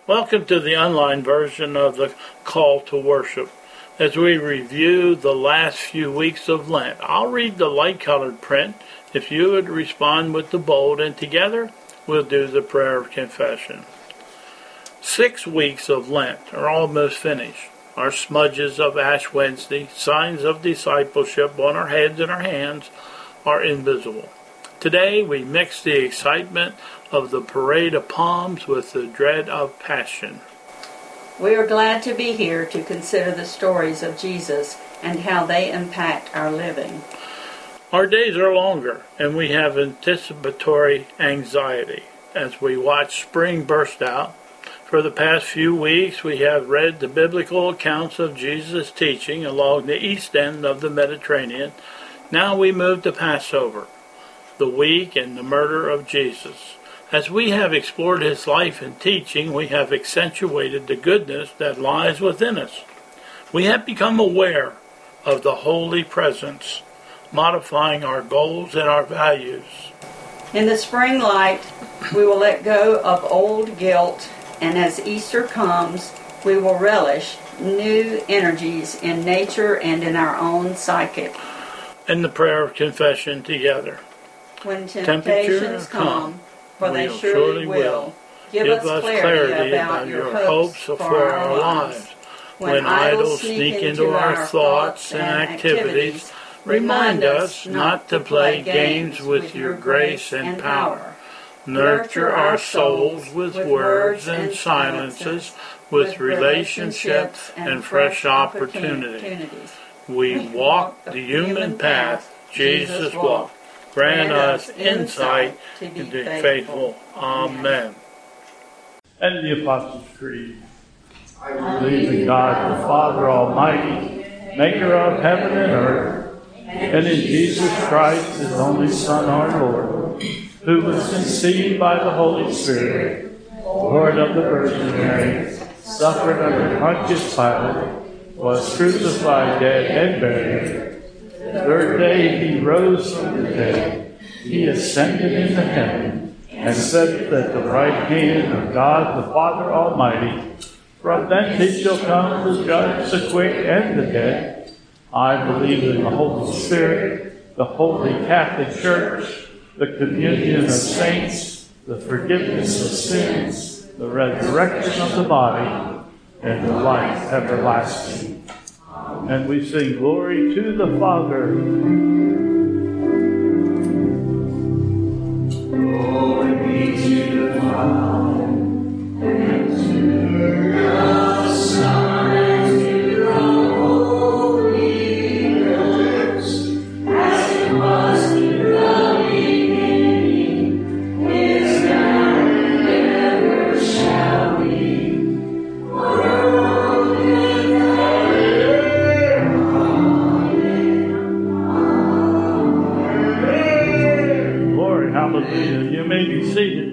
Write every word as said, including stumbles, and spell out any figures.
Welcome to the online version of the Call to Worship. As we review the last few weeks of Lent, I'll read the light-colored print if you would respond with the bold, and together we'll do the prayer of confession. Six weeks of Lent are almost finished. Our smudges of Ash Wednesday, signs of discipleship on our heads and our hands, are invisible. Today we mix the excitement of the parade of palms with the dread of passion. We are glad to be here to consider the stories of Jesus and how they impact our living. Our days are longer, and we have anticipatory anxiety as we watch spring burst out. For the past few weeks, we have read the biblical accounts of Jesus' teaching along the east end of the Mediterranean. Now we move to Passover, the week and the murder of Jesus. As we have explored his life and teaching, we have accentuated the goodness that lies within us. We have become aware of the holy presence, modifying our goals and our values. In the spring light, we will let go of old guilt, and as Easter comes, we will relish new energies in nature and in our own psyche. In the prayer of confession together. When temptations come, for they surely will, give us clarity about your hopes for our lives. When idols sneak into our thoughts and activities, remind us not to play games with your grace and power. Nurture our souls with words and silences, with relationships and fresh opportunities. We walk the human path Jesus walked. Grant us insight to be faithful. Amen. And the Apostles' Creed. I believe in God, the Father Almighty, maker of heaven and earth, and in Jesus Christ, his only Son, our Lord, who was conceived by the Holy Spirit, born of the Virgin Mary, suffered under Pontius Pilate, was crucified, dead, and buried. The third day he rose from the dead. He ascended into heaven and sat at the right hand of God the Father Almighty. From thence he shall come to judge the quick and the dead. I believe in the Holy Spirit, the Holy Catholic Church, the communion of saints, the forgiveness of sins, the resurrection of the body, and the life everlasting. And we sing glory to the Father. Glory be to the Father, and to the Son, and to the Holy Ghost, as it was in the beginning, is now, and ever shall be, world without Hallelujah. You may be seated.